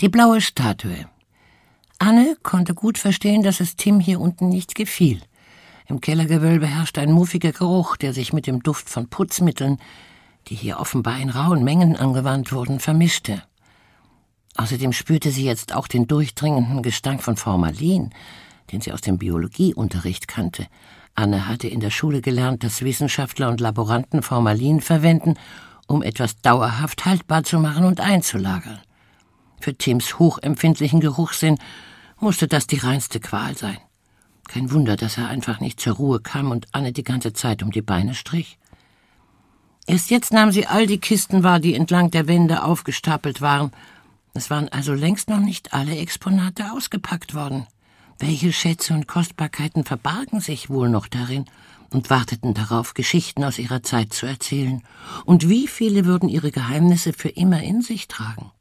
Die blaue Statue. Anne konnte gut verstehen, dass es Tim hier unten nicht gefiel. Im Kellergewölbe herrscht ein muffiger Geruch, der sich mit dem Duft von Putzmitteln, die hier offenbar in rauen Mengen angewandt wurden, vermischte. Außerdem spürte sie jetzt auch den durchdringenden Gestank von Formalin, den sie aus dem Biologieunterricht kannte. Anne hatte in der Schule gelernt, dass Wissenschaftler und Laboranten Formalin verwenden, um etwas dauerhaft haltbar zu machen und einzulagern. Für Tims hochempfindlichen Geruchssinn musste das die reinste Qual sein. Kein Wunder, dass er einfach nicht zur Ruhe kam und Anne die ganze Zeit um die Beine strich. Erst jetzt nahm sie all die Kisten wahr, die entlang der Wände aufgestapelt waren. Es waren also längst noch nicht alle Exponate ausgepackt worden. Welche Schätze und Kostbarkeiten verbargen sich wohl noch darin und warteten darauf, Geschichten aus ihrer Zeit zu erzählen? Und wie viele würden ihre Geheimnisse für immer in sich tragen?